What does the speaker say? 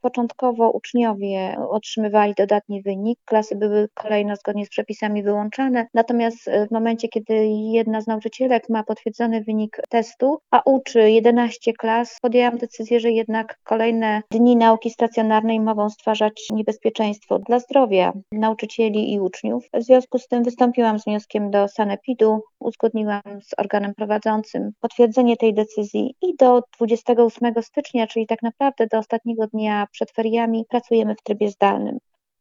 Początkowo uczniowie otrzymywali dodatni wynik, klasy były kolejno zgodnie z przepisami wyłączane, natomiast w momencie, kiedy jedna z nauczycielek ma potwierdzony wynik testu, a uczy 11 klas, podjęłam decyzję, że jednak kolejne dni nauki stacjonarnej mogą stwarzać niebezpieczeństwo dla zdrowia nauczycieli i uczniów. W związku z tym wystąpiłam z wnioskiem do sanepidu, uzgodniłam z organem prowadzącym potwierdzenie tej decyzji i do 28 stycznia, czyli tak naprawdę do ostatniego dnia przed feriami, pracujemy w trybie zdalnym.